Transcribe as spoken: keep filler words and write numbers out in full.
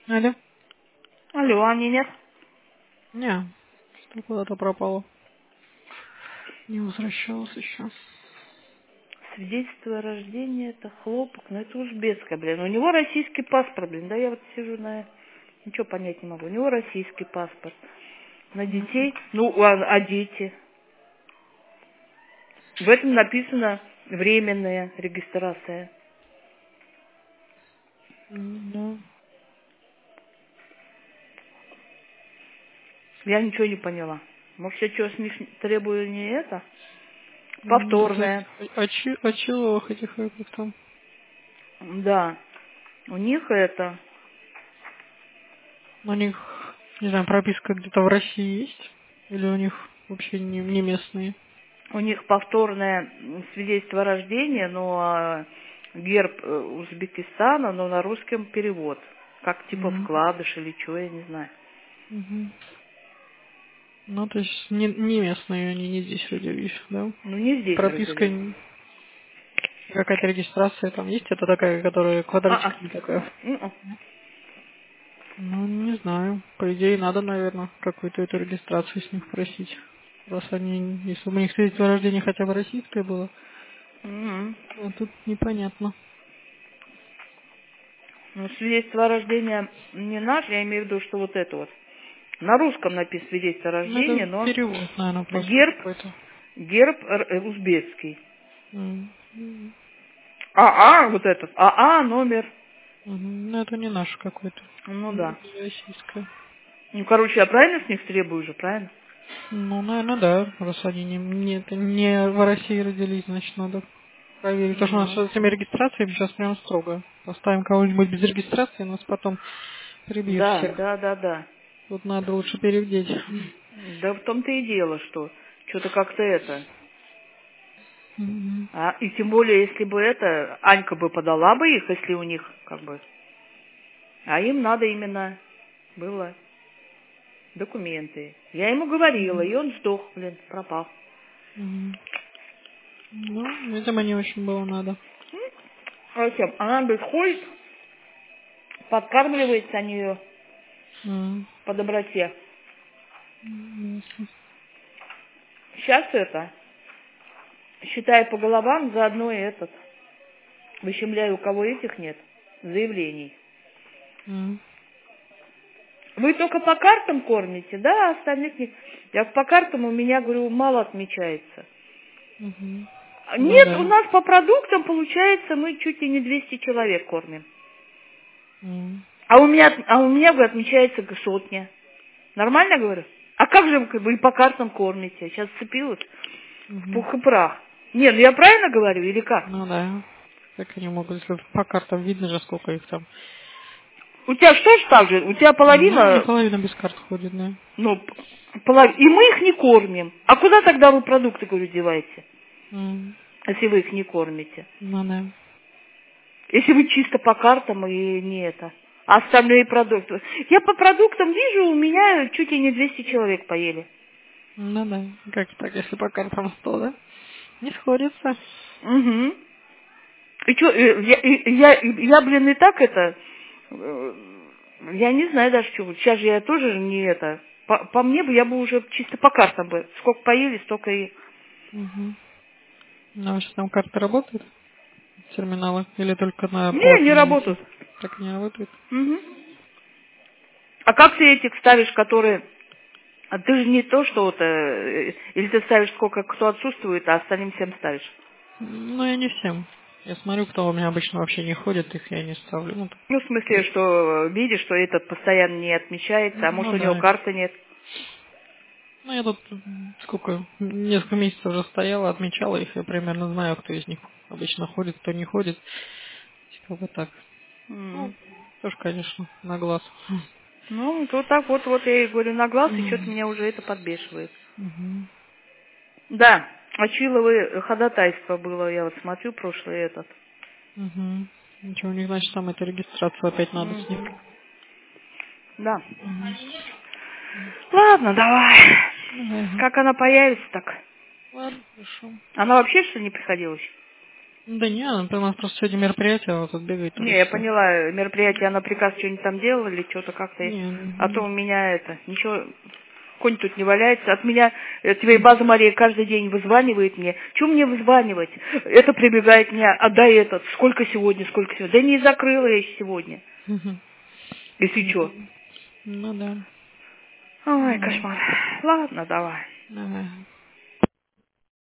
Алло. Алло, Ани нет? Не, что куда-то пропало. Не возвращалась еще. Свидетельство о рождении, это хлопок, но это узбекское, блин. У него российский паспорт, блин, да я вот сижу на... Ничего понять не могу. У него российский паспорт. На детей, ну, а, а дети? В этом написано временная регистрация. М, Да. Я ничего не поняла. Может, я что с них требую не это? М, Вот Повторное. этих очи- очиловых этих, э, как там. Да. У них это... У них, не знаю, прописка где-то в России есть? Или у них вообще не, не местные? У них повторное свидетельство о рождении, но а, герб э, Узбекистана, но на русском перевод. Как типа М, вкладыш или что, я не знаю. мгм. Ну, то есть не, не местные, они не здесь родились, да? Ну, не здесь Прописка, родились. н- какая-то регистрация там есть? Это такая, которая А-а. квадратиками такая? М-м. Ну, не знаю. По идее, надо, наверное, какую-то эту регистрацию с них просить. Раз они, если бы у них свидетельство о рождении хотя бы российское было, М-м. а тут непонятно. Ну, свидетельство о рождении не наше, я имею в виду, что вот это вот. На русском написано свидетельство о Ну, рождении, это но перевод, наверное, просто герб, какой-то. герб р- э, узбекский. М, м, АА, вот этот, АА номер, мгм. Ну, это не наш какой-то. ну Не да. не российское. Ну, короче, я правильно с них требую уже, правильно? Ну, наверное, да. Раз они не, не, это не в России родились, значит, надо проверить. Потому что у Ну, нас с этими регистрациями сейчас прям строго. Поставим кого-нибудь без регистрации, нас потом прибьют да, всех. да, да, да. Тут надо лучше перевдеть. Да в том-то и дело, что что-то как-то это. Мгм. А, и тем более, если бы это, Анька бы подала бы их, если у них как бы. А им надо именно было документы. Я ему говорила, Мгм. и он сдох, блин, пропал. Мгм. Ну, видимо, не очень было надо. Короче, она, говорит, ходит, подкармливается они ее М. по доброте. М, ясно. Сейчас это, считая по головам, заодно и этот. Выщемляю, у кого этих нет, заявлений. М. Вы только по картам кормите, да, остальных нет. Я по картам у меня, говорю, мало отмечается. Мгм. А Ну нет, у да. нас по продуктам получается, мы чуть ли не двести человек кормим. М. А у меня, а у меня, говорю, отмечается сотня. Нормально, говорю? А как же вы, как бы, и по картам кормите? Сейчас сцепилась в Мгм. пух и прах. Не, ну я правильно говорю или как? Ну да. Как они могут, если по картам видно же, сколько их там. У тебя что ж так же? У тебя Ну, не половина, половина без карт ходит, да. ну, половина, и мы их не кормим. А куда тогда вы продукты, говорю, деваете, М. если вы их не кормите? Ну да. Если вы чисто по картам и не это. А остальные продукты. Я по продуктам вижу, у меня чуть ли не двести человек поели. Ну да. Как так, если по картам сто, да? Не сходится. Угу. И что, я, и- я, я, блин, и так это, э, я не знаю даже чего. Сейчас же я тоже не это. По, по мне бы я бы уже чисто по картам бы. Сколько поели, столько и... Угу. Ну, а что там карты работают? Терминалы? Или только на Не, не платные эти? работают. Так и не работают? Мгм. А как ты этих ставишь, которые... А ты же не то, что вот... э, или ты ставишь, сколько кто отсутствует, а остальным всем ставишь. Ну, я не всем. Я смотрю, кто у меня обычно вообще не ходит, их я не ставлю. Ну, так, Ну, в смысле, что видишь, что этот постоянно не отмечается, а может ну у него да. карты нет. Ну, я тут м, сколько, несколько месяцев уже стояла, отмечала их, я примерно знаю, кто из них обычно ходит, кто не ходит. Как бы так. Ну, М. тоже, конечно, на глаз. Ну, вот так вот, вот я и говорю на глаз, и что-то меня уже это подбешивает. Угу. Да, Очиловы ходатайство было, я вот смотрю, прошлый этот. Угу. Ничего, у них, значит, там эту регистрацию опять надо с них. Мгм. Да. Угу. Ладно, давай. Ага. Как она появится, так. Ладно, хорошо. Она вообще что ли не приходила еще? Да не, у нас просто сегодня мероприятие, а вот тут бегает Не, туда я все. поняла, мероприятие, она приказ что-нибудь там делала или что-то как-то. А то Не, у меня это, ничего, конь тут не валяется. От меня, э, тебе база Мария каждый день вызванивает мне. Чего мне вызванивать? Это прибегает мне, отдай этот, сколько сегодня, сколько сегодня. Да не закрыла я еще сегодня. Мгм. Если что. Ну да. Ой, Ну, кошмар. Ладно, давай. давай.